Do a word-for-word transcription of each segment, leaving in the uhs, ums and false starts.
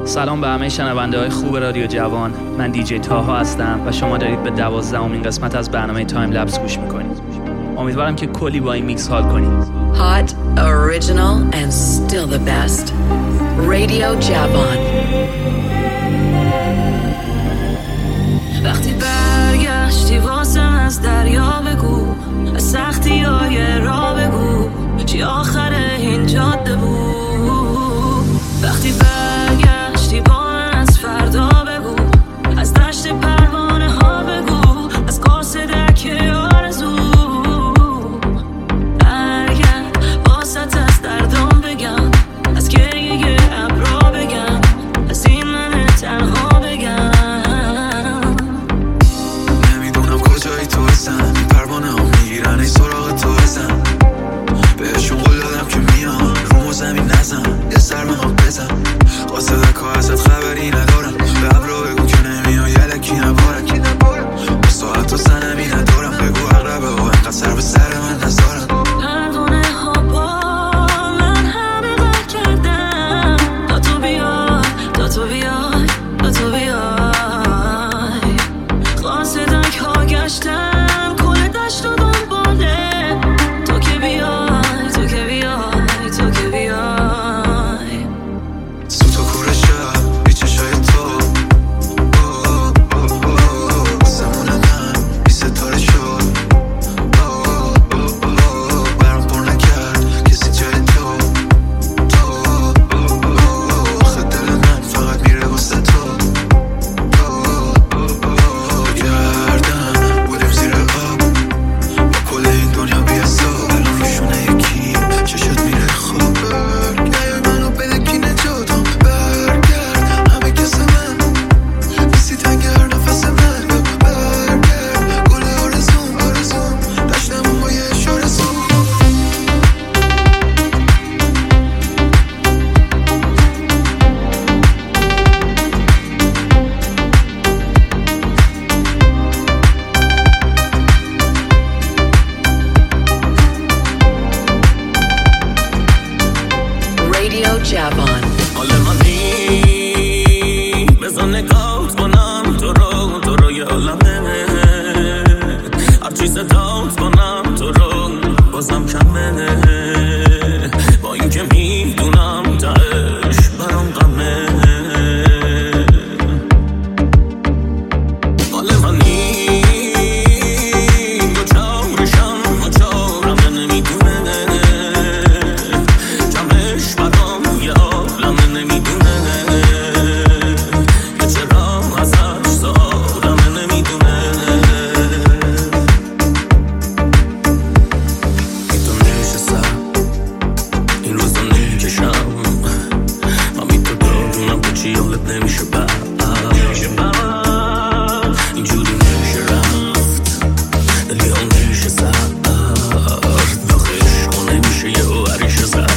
سلام به همه شنونده های خوب رادیو جوان. من دیجی تاها هستم و شما دارید به دوازدهمین قسمت از برنامه تایم لپس گوش میکنید. امیدوارم که کلی با این میکس حال کنید. Hot, original and still the best. رادیو جوان. وقتی برگشتی واسم از دریا بگو، از سختی های را بگو، چی آخر این جاده بود. وقتی برگشتی با من از فردا بگو، از دشت پروانه ها بگو، از قاصدک آرزو. برگرد واسط از دردام بگم، از گریه ابرا بگم، از این من تنها بگم. نمیدونم کجایی تو هستم، این پروانه ها میگیرن ای سراغ تو هستم. بهشون قول دادم که میام رو زمین نزن، یه سر به ما بزن. قاصدک ها ازت خبری ندارم، به ابرا بگو که نمیای یلکی نبارم. ساعت و سنمی ندارم، بگو اقربه ها انقدر سر به سر من نزارم. پروانه ها با من همه غر کردن، تا تو بیای، تا تو بیای، تا تو بیای. قاصدک ها گشتن کل دشت و دنباله، تو که بیای، تو که بیای، تو که بیای. سوت و کور شب بی چشای تو سمون من بی ستاره شد. برام پر نکرد کسی جای تو. آخه دل من فقط میره واسه تو. گردم بودیم زیر آب با کل این دنیا بی حساب. الان روشونه یکی چشت میره خواب. برگرد منو بده کی نجاتم. برگرد همه کس من بیسی تنگر نفس من. برگرد گل آرزوم آرزوم دشتم با یه اشاره زوم. رادیو جوان. حال منی بزن نگاه کنم تو رو، تو رو یه عالمه. هر چی صدات کنم تو رو بازم کمه. با این که میدونم تهش برام غمه. حال منی دو چارشم دو چارم نمیدونه. جمعش برام یه عالمه نمیدونه. که چرا ازش سالمه نمیدونه. میتون نشستم این روزا نمیکشم. همین تو دارونم تو چی حالت نمیشه بر اینجوری نمیشه رفت. دلی ها نمیشه زد داخل عشقو نمیشه یه هوریش زد.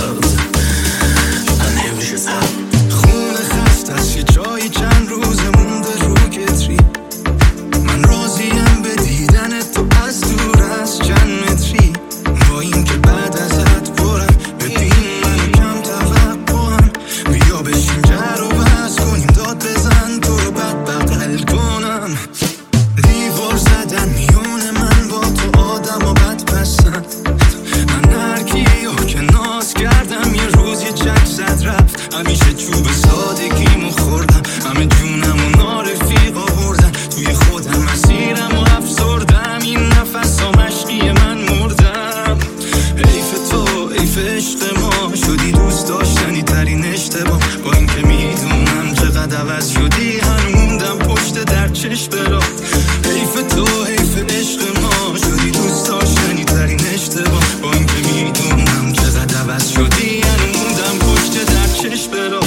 نمیشه زد خونه خفت از یه جایی چند روز مونده رو کتری. من راضیم به دیدن تو از دور از چند متری. با این که بعد ازت برم ببین منو کم توقعم. بیا بشین جر و بحث کنیم داد بزن تو رو بد بغل کنم. دیوار زدن میونه من با تو آدم و بد پسند. من هرکیو که ناز کردم یه روز یه چک زد رفت. همیشه چوب سادگیمو خوردم، همه جونمو نارفیقا بردن. توی خودم مسیرم و افسردم، این نفس ها مشقی من مردم. حیف تو حیف عشق ما، شدی دوست داشتنی ترین اشتباه. با این که میدونم چقدر عوض شدی هنو موندم پشت در چشم برات. حیف تو حیف عشق ما، شدی دوست داشتنی ترین اشتباه. با این که میدونم چقدر عوض شدی هنو موندم پشت در چشم برات.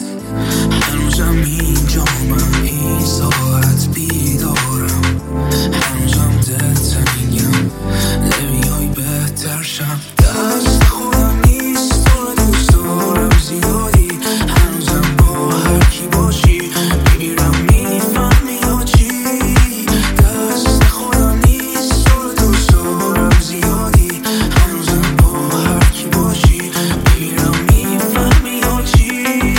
هنوزم اینجا من این ساعت بیدارم، هنوزم دلت میگم نمیای بهتر شم. دست خودم نیست تو دوست دارم زیادی، هنوزم با هر کی باشی میگیرم میفهمی یا چی. دست خودم نیست تو دوست دارم زیادی، هنوزم با هر کی باشی میگیرم میفهمی یا چی.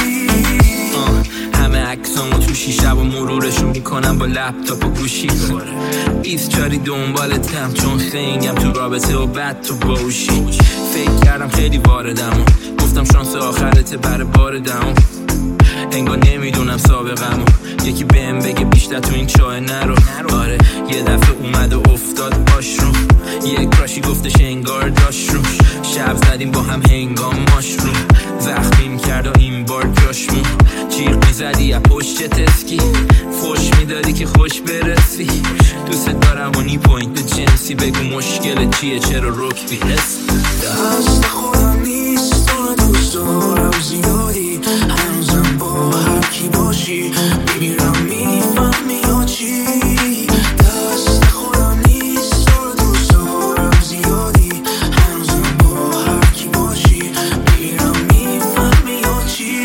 همه عکسامو تو شیشه و مرورشون میکنم با لپتاپ و گوشی، بیست چاری دنبالتم چون خنگم تو رابطه و بد تو باوشی. فکر کردم خیلی واردم و گفتم شانس آخرته بر بار دم، انگار نمیدونم سابقمو، یکی بهم بگه بیشتر تو این چاه نرو. آره یه دفعه اومد و افتاد باش رو، یک کراشی گفتش انگار داشت رو، شب زدیم با هم هنگام ماشروم، زخمی میکرد و این بار جاشمون، جیغ میزدی یا پشت تسکی، فوش میدادی که خوش برسی. دوست دارم و نی پوینت جنسی، بگو مشکل چیه چرا رک بیرسی. دست خودم نیست تو دوست دارم زیادی، هنوزم با هر کی باشی میمیرم میفهمی یا چی. دست خودم نیست تو دوست دارم زیادی، هنوزم با هر کی باشی میمیرم میفهمی یا چی.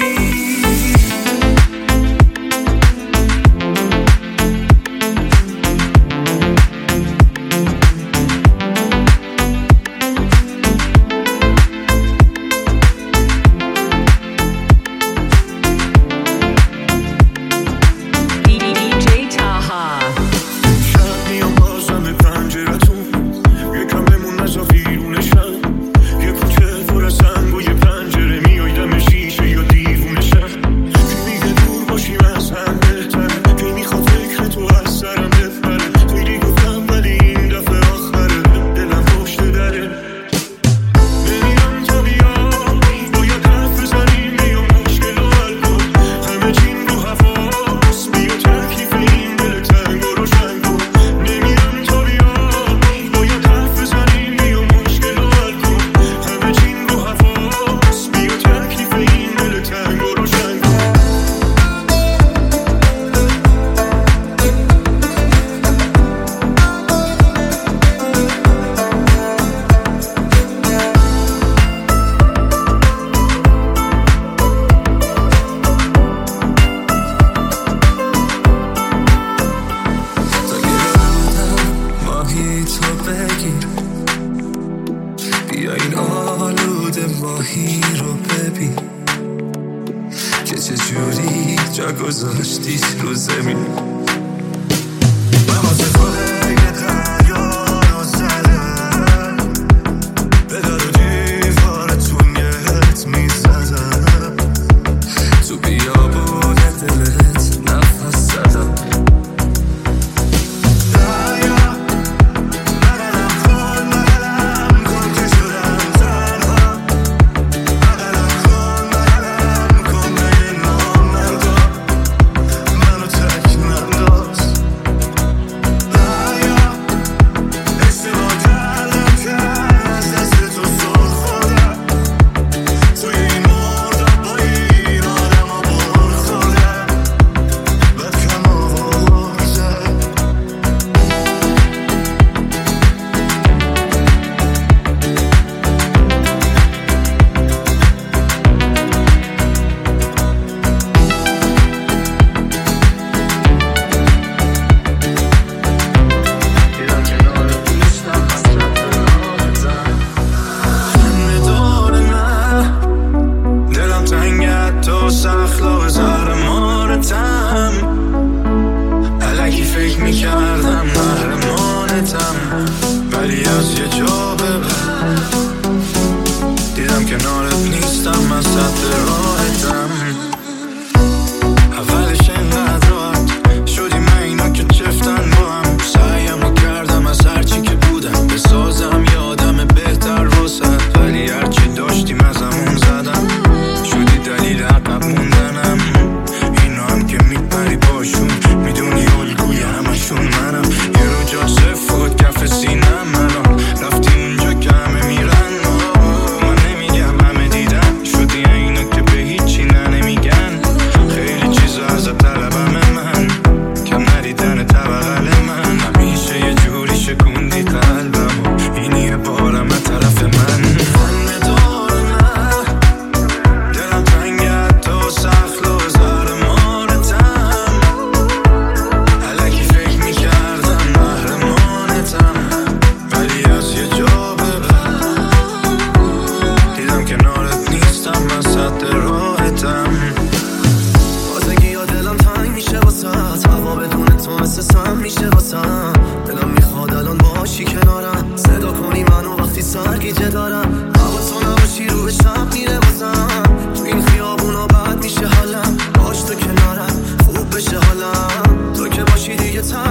داشتیم ازمون زدم شدی دلیل عقب موندنم.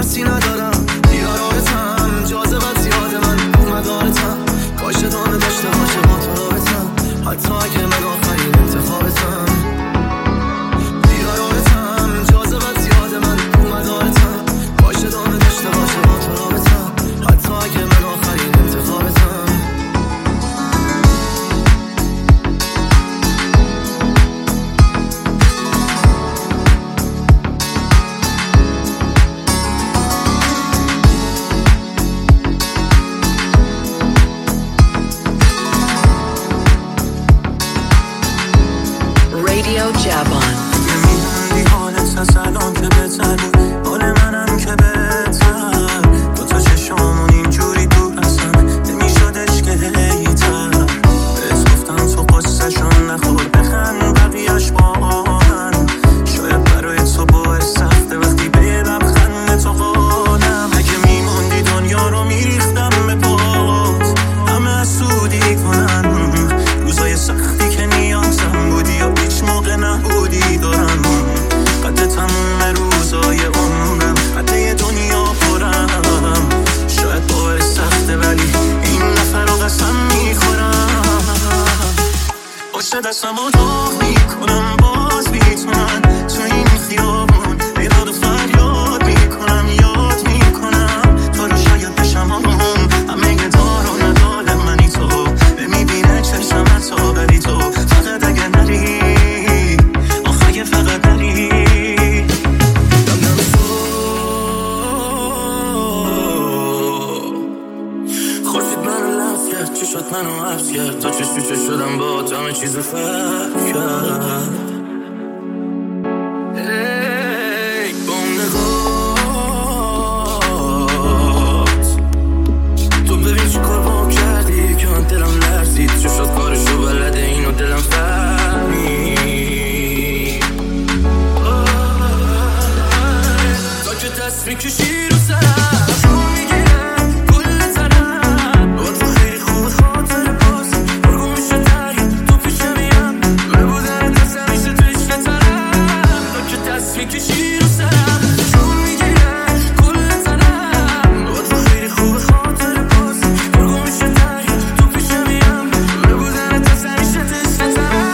ترسی ندارم دیارارتم جاذبت زیاده من رو مدارتم کاش ادامه داشته باشه با تو رابطم حتی اگه من آخرین انتخابتم دیارارتم جاذبت زیاده من رو مدارتم کاش ادامه داشته باشه با تو رابطم حتی اگه من آخرین انتخابتم Radio Javon. نمیدونی حالت از الان که بهتر بود حال منم که بهتر دو تا چشامون اینجوری دور هستن نمیشدش که هیتر بهت گفتم تو قصه‌شون نخور بخند بقیه‌اش با آهن شاید برای تو باعث سخته وقتی به لبخند تو قانم اگه میموندی دنیا رو میریختم به پات همه حسودی کنن روزای سختی که نیازم بودی و هیچ موقع نبودی دارم قد تموم روزای عمرم قد یه دنیا پرم شاید باعث سخته ولی این نفر رو قسم میخورم باشه دستم رو داغ میکنم باز میتونم تو این خیابون بیداد و فریاد میکنم یاد میکنم تو رو شاید بشم همون همه دار و ندار منی تو میبینه چشم تو بری تو فقط اگه نری آخه فقط نری دمم تو خورشید منو لمس کرد چی شد منو حبس کرد تا چشم پیچه شدم با تو همه چیز فرق کرد ای با اون نگات تو ببین چی کار با کردی که من دلم لرزید چه شد کارشو بلده اینو دلم فهمید تا که دست میکشی رو سرم شو میگیرم کل تنم با تو خیلی خوب خاطر باز برگو میشه دریا تو پیشه میم ببودن دست همیشه تو عشق تنم تا که دست میکشی رو سرم شو میگیرم کل تنم با تو خیلی خوب خاطر باز برگو میشه دریا تو پیشه میم ببودن دست همیشه تو عشق تنم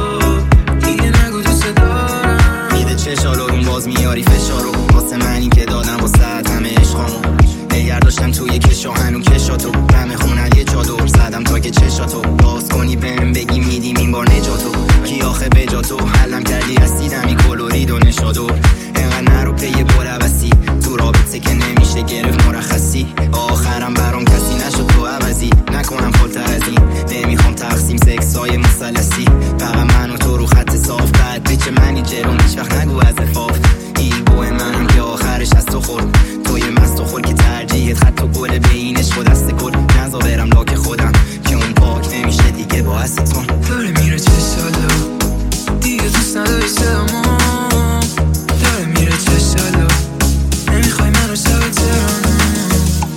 باز میاری فشارو واسه من این که کلی رسیدم این کلورید و نشادو اینقدر نرو پی بلوسی تو رابطه که نمیشه گرفت مرخصی آخرم برام کسی نشد تو عوضی نکنم خالتر از این نمیخوام تقسیم سکس های مثلثی فقط من و تو رو خط صاف بعد بیچه منی جلوم هیچ وقت نگو از افاف ایگو منم که آخرش از تو خورد توی مست و خور که ترجیحت خط و گل بینش خود است کل نزا برم لاک خودم که اون پاک نمیشه دیگه با استون داره میره چه سالو دیگه دوست نداری سلامو داره میره چه سالو نمیخوای منو سوی ترانو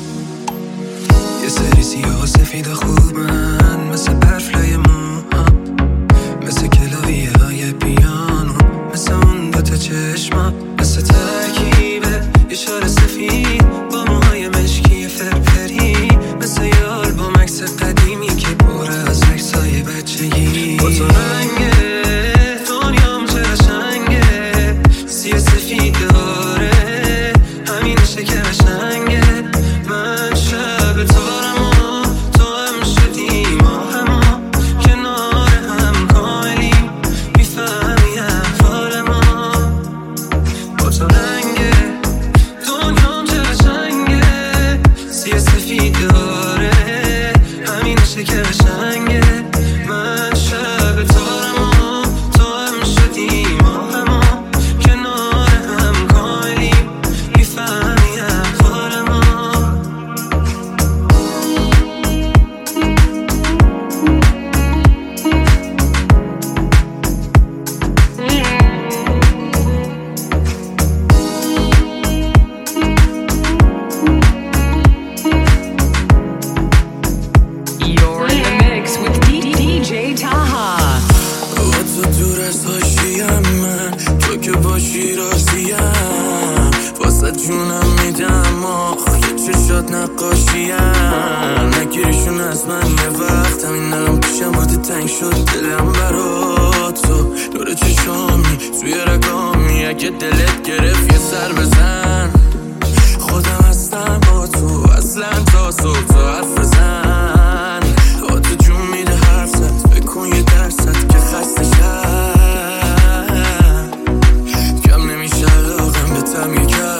یه سری سیاه و سفید و خوبن مثل برفلای موها مثل کلاویه های پیانو مثل اون دوتا چشما مثل ترکیبه یه شال سفید با موهای مشکی فرفری مثل یه آلبوم عکس قدیمی که پر از عکسای بچگی با تو رنگه دنیام چه قشنگه سیاه سفید داره همینشه که قشنگه من شب تارم و تو هم شدی ما هما کنار هم کاملیم میفهمی احوال ما با تو رنگه دنیام چه قشنگه سیاه سفید داره همینشه که قشنگه من شب تارم و تو هم شدی ما هما کنار هم کاملیم میفهمی احوال ما You're in the mix with D- DJ Taha. با تو دور از حاشیم من تو که باشی راضیم واسه جونم میدم آخ یه چشات نقاشیم نگیریشون از من یه وقت همین الان پیشم بوده تنگ شد دلم برا تو دور چشامی توی رگامی اگه دلت گرفت یه سر بزن خودم هستم با تو اصلا تا صبح تو حرف بزن با تو جون میده حرف زد بکن یه درصد که خسته شد کم نمیشه علاقم به تم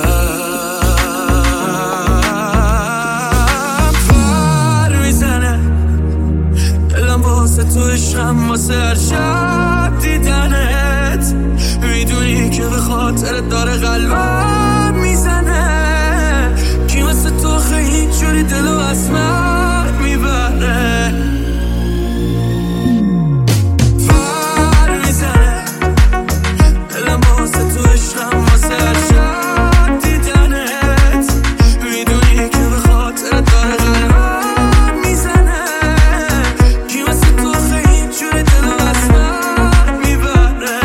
یکم فر میزنه دلم واسه تو عشقم واسه هر شب دیدنت میدونی که به خاطرت داره قلبم میزنه کی واسه تو خیلی جوری دلو از من میبره فر میزنه دلم واسه تو عشقم واسه هر شب دیدنت میدونی که به خاطرت داره قلبم میزنه کی واسه تو خیلی جوری دلو از من میبره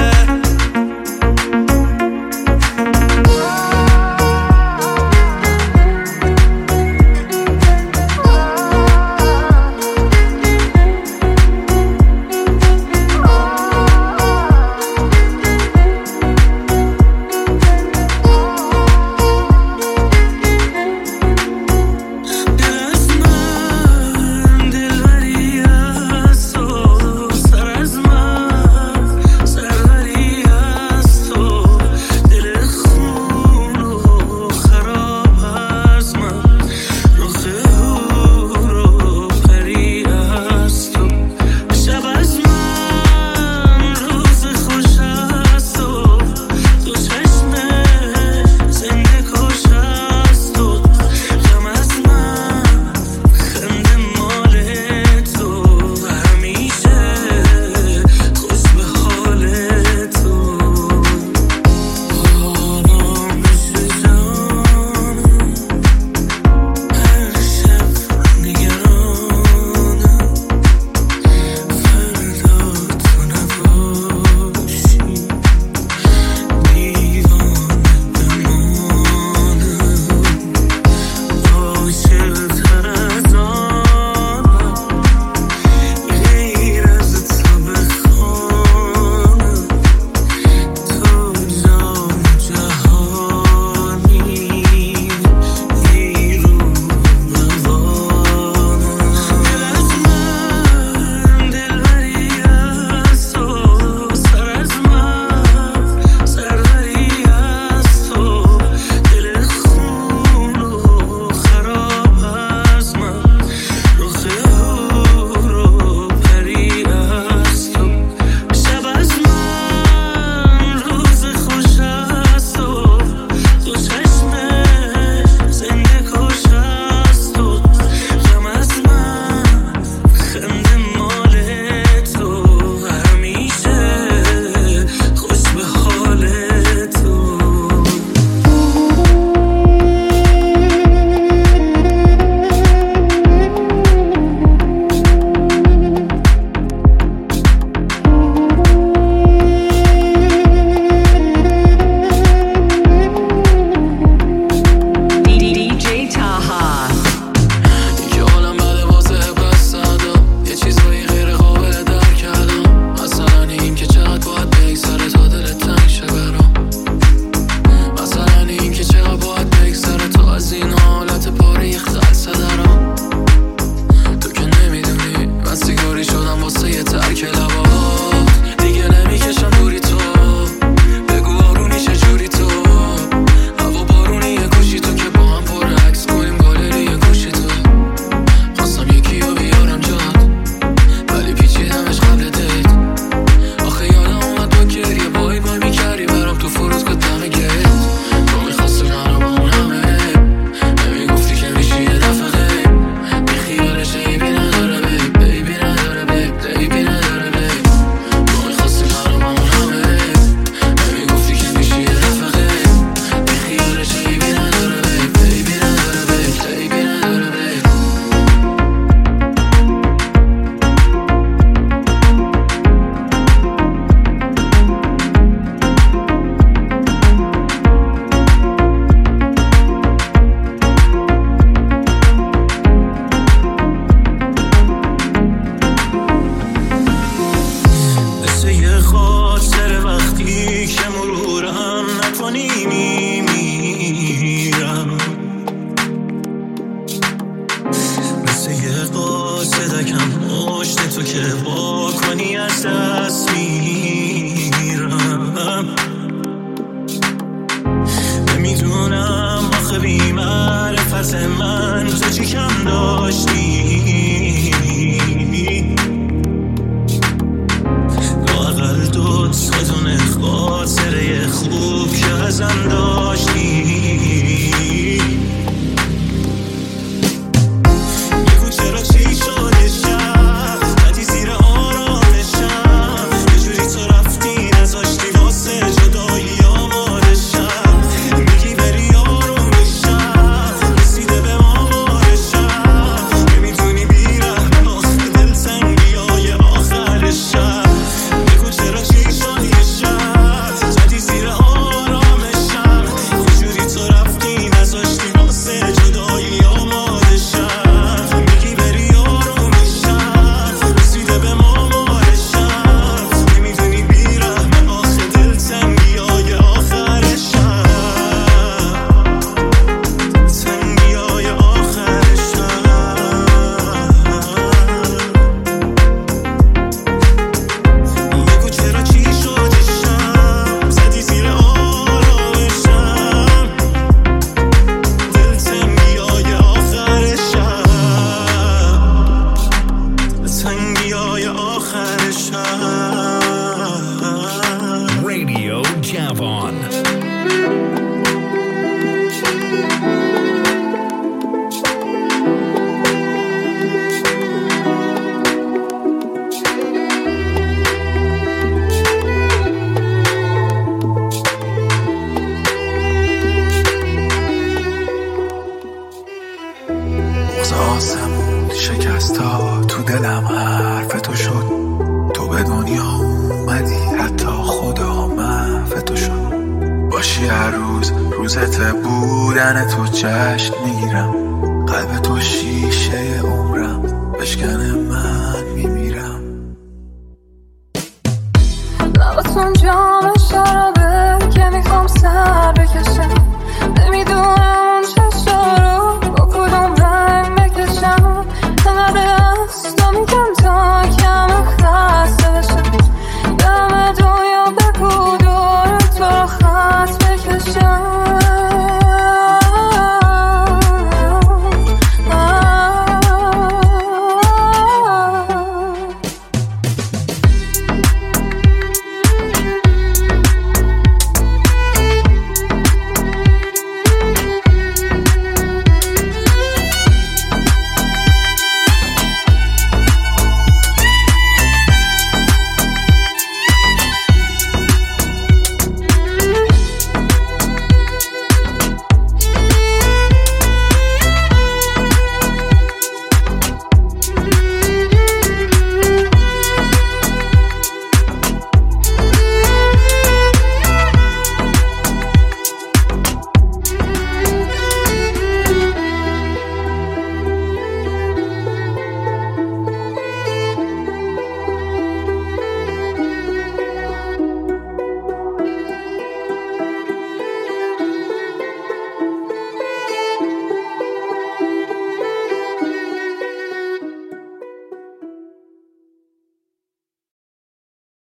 خوب که ازم داشتی. بگو چرا چی شده شب زدی زیر آرامشم، یه جوری تو رفتی نذاشتی واسه جدایی آمادشم. میگی بری آرومشم رسیده به آمارشم، نمیتونی بیرم آخه دلتنگی های آخرشم. بگو چرا چی شدی شب زدی زیر آرامشم، یه جوری تو رفتی نذاشتی واسه جدایی آمادشم. میگی بری آرومشم رسیده به آمارشم، نمیتونی بیرم آخه دلتنگی های آخرشم. تنگی های آخرشم. بگو چرا چی شدی شب زدی زیر آرامشم، دلتنگی های آخرشم. تنگی های آخرشم. Radio Javon. بغض آسمون شکست ها تو دلم حرف تو شد. تو به دنیا اومدی حتی خدا محو تو شد. باشی هر روز روزت بودن تو جشن میگیرم. قلب تو شیشه عمرم بشکنه من میمیرم.